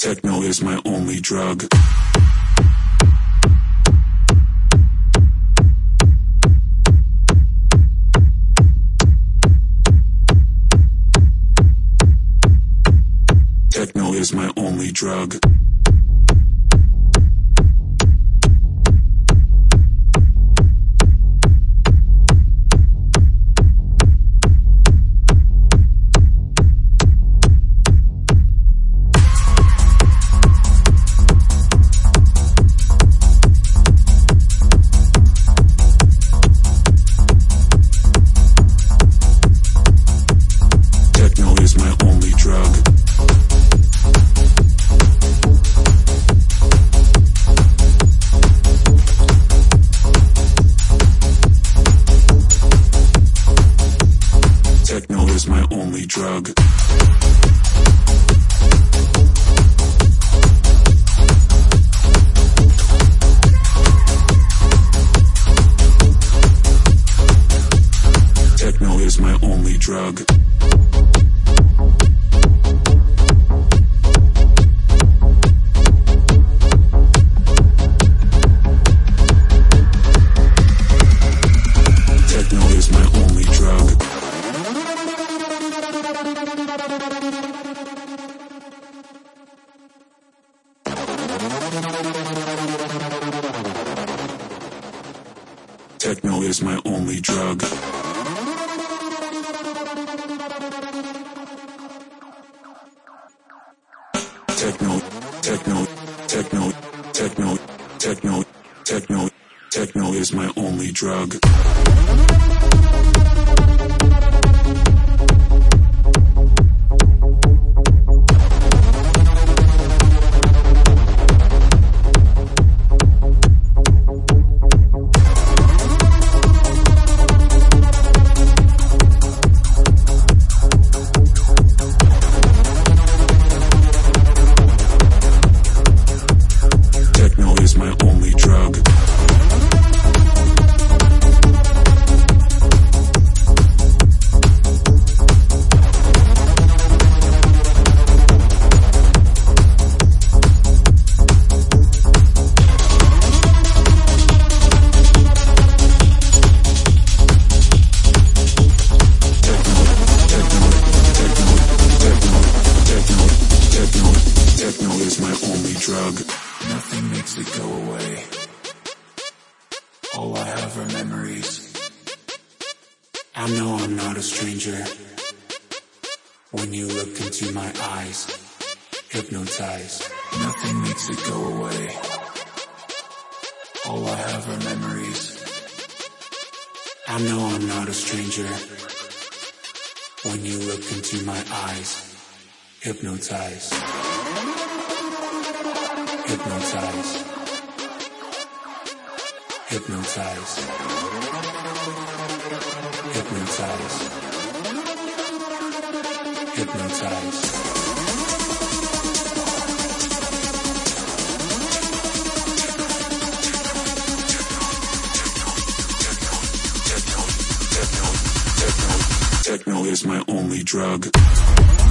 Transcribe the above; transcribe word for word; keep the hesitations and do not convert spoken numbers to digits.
Techno is my only drug. Techno is my only drug. Techno is my only drug. Techno is my only drug. Techno is my only drug. Techno is my only drug. Techno, techno, techno, techno, techno, techno, techno is my only drug. Techno is my only drug. Techno is my only drug. Nothing makes it go away. All I have are memories. I know I'm not a stranger. When you look into my eyes, hypnotized. Nothing makes it go away. All I have are memories. I know I'm not a stranger. When you look into my eyes, hypnotized. Hypnotize. Hypnotize. Hypnotize. Hypnotize. Techno is my only drug.